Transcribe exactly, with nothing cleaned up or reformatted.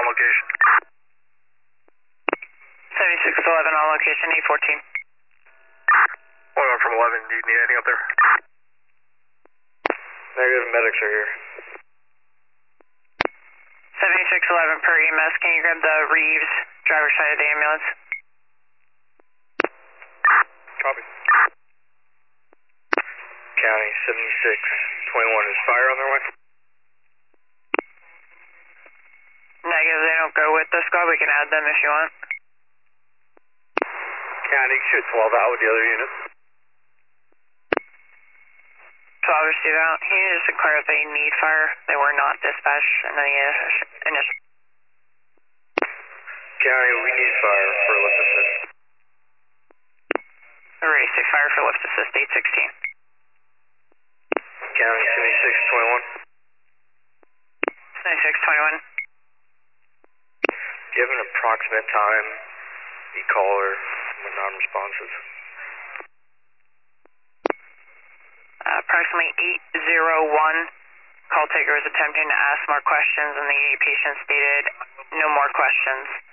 on location. seventy-six eleven on location, eight fourteen. One on from eleven, do you need anything up there? Negative, medics are here. seventy-six eleven per E M S, can you grab the Reeves driver's side of the ambulance? Copy. County seventy-six twenty-one, is fire on their way? Negative, they don't go with the squad, we can add them if you want. County, shoot twelve out with the other units. twelve receive out. He just declared they need fire. They were not dispatched in the initial. County, we need fire for lift assist. Already six fire for lift assist, eight sixteen. County seventy-six twenty-one. seventy-six twenty-one. Do you have an approximate time you call her with non-responsive? Uh, approximately eight oh one. Call taker was attempting to ask more questions and the patient stated no more questions.